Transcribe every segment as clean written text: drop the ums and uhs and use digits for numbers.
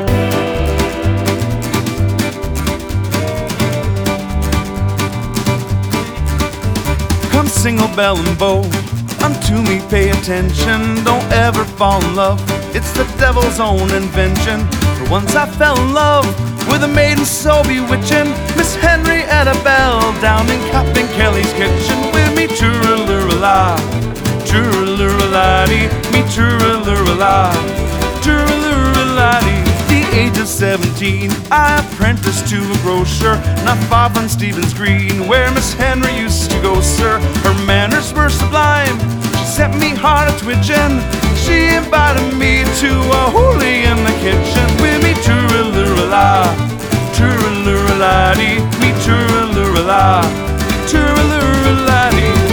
Come single bell and bow, unto me pay attention. Don't ever fall in love, it's the devil's own invention. For once I fell in love with a maiden so bewitching, Miss Henrietta Bell down in Captain Kelly's kitchen. With me tooraloo-la, tooraloo-la-dee, me tooraloo-la, tooraloo-la-dee. The age of 17, I apprenticed to a grocer, not far from Stephen's Green, where Miss Henry used to go, sir. Her manners were sublime, she set me hard a twitching. She invited me to a hoolie in the kitchen. With me tooraloo-la, tooraloo-la-dee, me tooraloo-la, tooraloo-la-dee.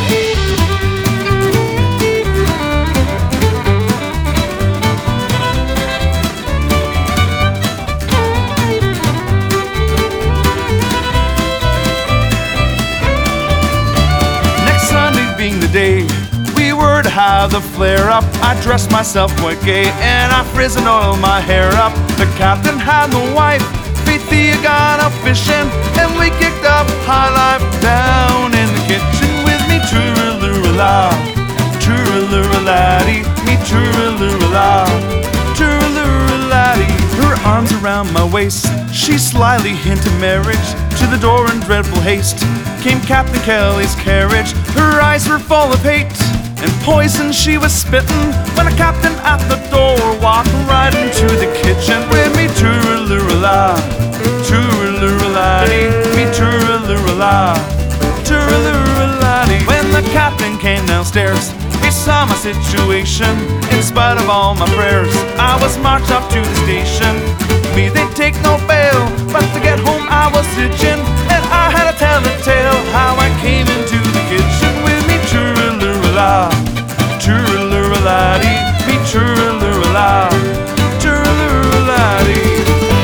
The day we were to have the flare up, I dressed myself quite gay and I frizz and oiled my hair up. The captain had the wife, Faithia gone out fishing, and we kicked up high life down in the kitchen. With me tooraloo-la, tooraloo-la-dee, me tooraloo-la, tooraloo-la-dee. Her arms around my waist, she slyly hinted marriage. To the door in dreadful haste came Captain Kelly's carriage. Her eyes were full of hate and poison she was spitting, when a captain at the door walked right into the kitchen. With me tooraloo-la, tooraloo-la-dee, me tooraloo-la, tooraloo-la-dee. When the captain came downstairs, he saw my situation. In spite of all my prayers, I was marched up to the station. Me, they'd take no bail, but to get home I was itching, and I had to tell the tale how I came into the kitchen. With me tooraloo-la, tooraloo-la-dee, me tooraloo-la, tooraloo-la-dee.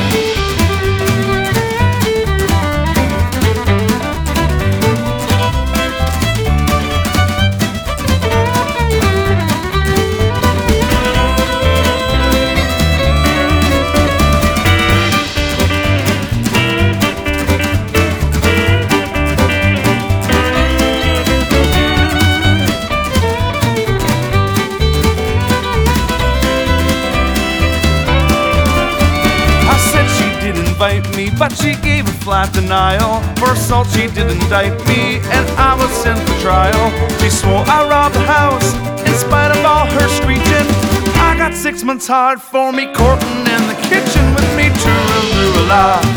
Me, but she gave a flat denial. For assault she did indict me, and I was sent for trial. She swore I robbed the house in spite of all her screeching. I got 6 months hard for me courting in the kitchen. With me tooraloo-la,